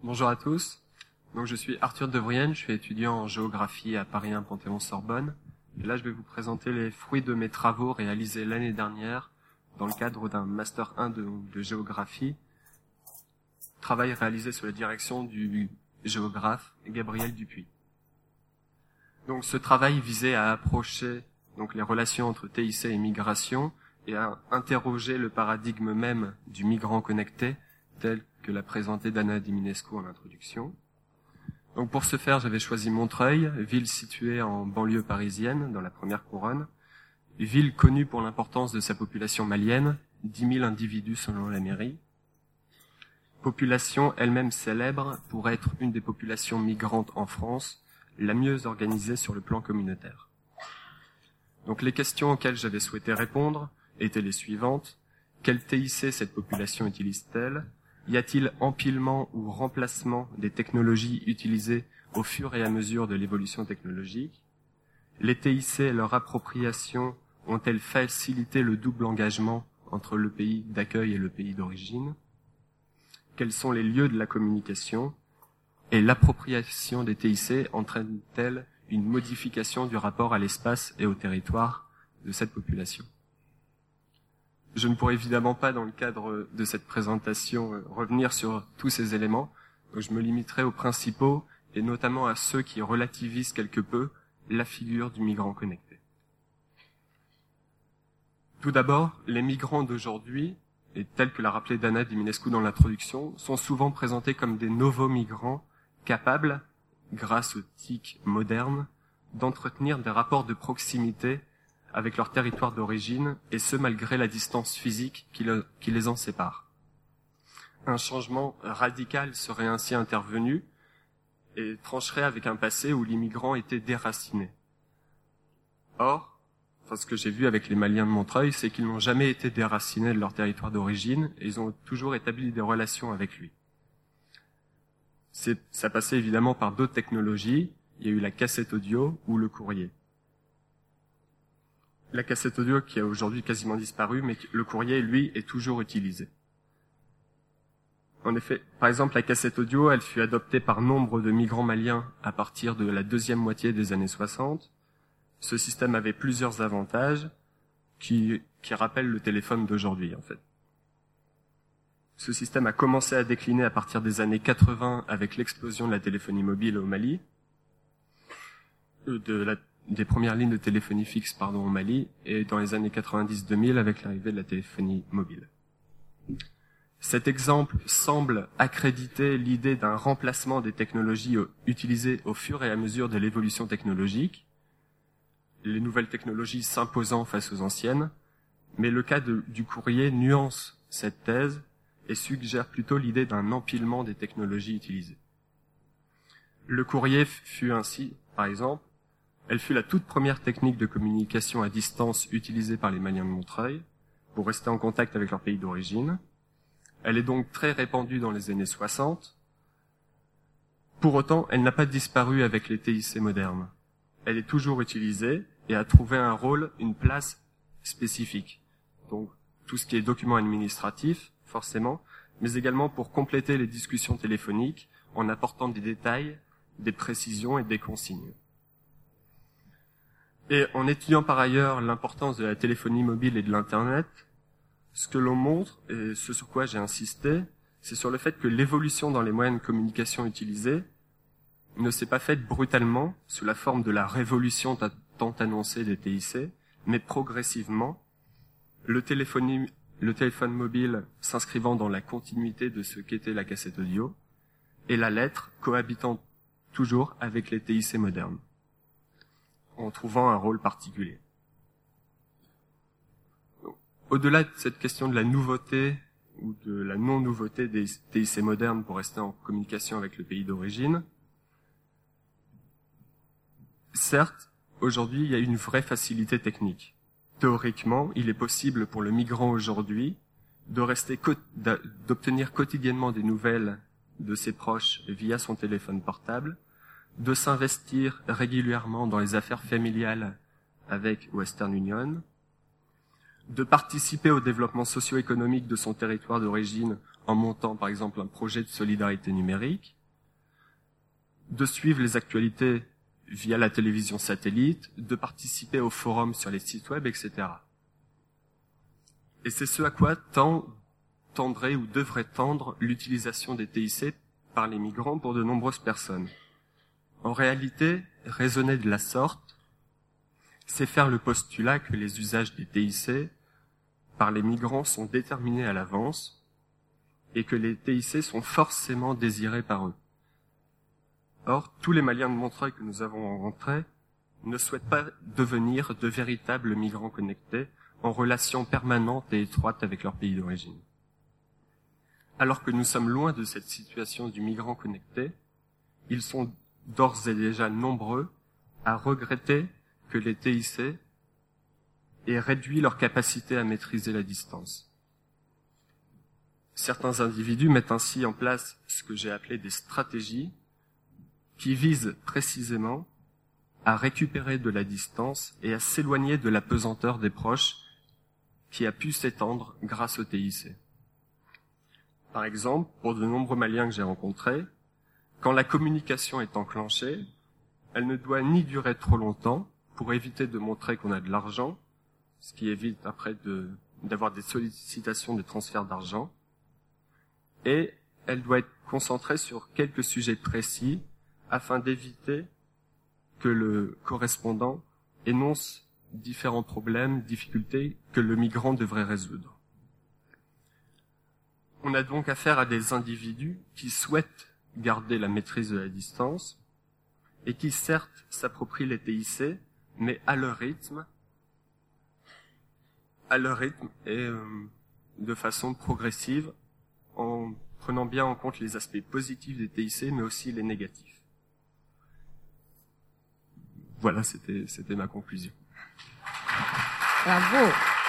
Bonjour à tous. Donc, je suis Arthur Devrienne, je suis étudiant en géographie à Paris 1 Panthéon-Sorbonne. Et là, je vais vous présenter les fruits de mes travaux réalisés l'année dernière dans le cadre d'un Master 1 de géographie. Travail réalisé sous la direction du géographe Gabriel Dupuis. Donc, ce travail visait à approcher les relations entre TIC et migration et à interroger le paradigme même du migrant connecté tel que l'a présenté Dana Diminescu en introduction. Donc pour ce faire, j'avais choisi Montreuil, ville située en banlieue parisienne, dans la première couronne, ville connue pour l'importance de sa population malienne, 10 000 individus selon la mairie. Population elle-même célèbre pour être une des populations migrantes en France, la mieux organisée sur le plan communautaire. Donc les questions auxquelles j'avais souhaité répondre étaient les suivantes. Quel TIC cette population utilise-t-elle ? Y a-t-il empilement ou remplacement des technologies utilisées au fur et à mesure de l'évolution technologique ? Les TIC et leur appropriation ont-elles facilité le double engagement entre le pays d'accueil et le pays d'origine ? Quels sont les lieux de la communication ? Et l'appropriation des TIC entraîne-t-elle une modification du rapport à l'espace et au territoire de cette population ? Je ne pourrai évidemment pas, dans le cadre de cette présentation, revenir sur tous ces éléments, donc je me limiterai aux principaux, et notamment à ceux qui relativisent quelque peu la figure du migrant connecté. Tout d'abord, les migrants d'aujourd'hui, et tels que l'a rappelé Dana Diminescu dans l'introduction, sont souvent présentés comme des nouveaux migrants capables, grâce aux TIC modernes, d'entretenir des rapports de proximité avec leur territoire d'origine, et ce malgré la distance physique qui les en sépare. Un changement radical serait ainsi intervenu et trancherait avec un passé où les migrants étaient déracinés. Or, ce que j'ai vu avec les Maliens de Montreuil, c'est qu'ils n'ont jamais été déracinés de leur territoire d'origine et ils ont toujours établi des relations avec lui. Ça passait évidemment par d'autres technologies. Il y a eu la cassette audio ou le courrier. La cassette audio qui a aujourd'hui quasiment disparu, mais le courrier, lui, est toujours utilisé. En effet, par exemple, la cassette audio, elle fut adoptée par nombre de migrants maliens à partir de la deuxième moitié des années 60. Ce système avait plusieurs avantages qui rappellent le téléphone d'aujourd'hui, en fait. Ce système a commencé à décliner à partir des années 80 avec l'explosion de la téléphonie mobile au Mali, des premières lignes de téléphonie fixe au Mali, et dans les années 90-2000 avec l'arrivée de la téléphonie mobile. Cet exemple semble accréditer l'idée d'un remplacement des technologies utilisées au fur et à mesure de l'évolution technologique, les nouvelles technologies s'imposant face aux anciennes, mais le cas du courrier nuance cette thèse et suggère plutôt l'idée d'un empilement des technologies utilisées. Le courrier fut ainsi, par exemple, elle fut la toute première technique de communication à distance utilisée par les Maliens de Montreuil pour rester en contact avec leur pays d'origine. Elle est donc très répandue dans les années 60. Pour autant, elle n'a pas disparu avec les TIC modernes. Elle est toujours utilisée et a trouvé un rôle, une place spécifique. Donc, tout ce qui est documents administratifs, forcément, mais également pour compléter les discussions téléphoniques en apportant des détails, des précisions et des consignes. Et en étudiant par ailleurs l'importance de la téléphonie mobile et de l'Internet, ce que l'on montre, et ce sur quoi j'ai insisté, c'est sur le fait que l'évolution dans les moyens de communication utilisés ne s'est pas faite brutalement sous la forme de la révolution tant annoncée des TIC, mais progressivement, le téléphone mobile s'inscrivant dans la continuité de ce qu'était la cassette audio, et la lettre cohabitant toujours avec les TIC modernes, en trouvant un rôle particulier. Au-delà de cette question de la nouveauté ou de la non-nouveauté des TIC modernes pour rester en communication avec le pays d'origine, certes, aujourd'hui, il y a une vraie facilité technique. Théoriquement, il est possible pour le migrant aujourd'hui d'obtenir quotidiennement des nouvelles de ses proches via son téléphone portable, de s'investir régulièrement dans les affaires familiales avec Western Union, de participer au développement socio-économique de son territoire d'origine en montant par exemple un projet de solidarité numérique, de suivre les actualités via la télévision satellite, de participer aux forums sur les sites web, etc. Et c'est ce à quoi tendrait ou devrait tendre l'utilisation des TIC par les migrants pour de nombreuses personnes. En réalité, raisonner de la sorte, c'est faire le postulat que les usages des TIC par les migrants sont déterminés à l'avance et que les TIC sont forcément désirés par eux. Or, tous les Maliens de Montreuil que nous avons rencontrés ne souhaitent pas devenir de véritables migrants connectés en relation permanente et étroite avec leur pays d'origine. Alors que nous sommes loin de cette situation du migrant connecté, ils sont d'ores et déjà nombreux à regretter que les TIC aient réduit leur capacité à maîtriser la distance. Certains individus mettent ainsi en place ce que j'ai appelé des stratégies qui visent précisément à récupérer de la distance et à s'éloigner de la pesanteur des proches qui a pu s'étendre grâce au TIC. Par exemple, pour de nombreux Maliens que j'ai rencontrés, quand la communication est enclenchée, elle ne doit ni durer trop longtemps pour éviter de montrer qu'on a de l'argent, ce qui évite après d'avoir des sollicitations de transfert d'argent, et elle doit être concentrée sur quelques sujets précis afin d'éviter que le correspondant énonce différents problèmes, difficultés que le migrant devrait résoudre. On a donc affaire à des individus qui souhaitent garder la maîtrise de la distance et qui certes s'approprient les TIC, mais à leur rythme et de façon progressive, en prenant bien en compte les aspects positifs des TIC, mais aussi les négatifs. Voilà, c'était ma conclusion. Bravo.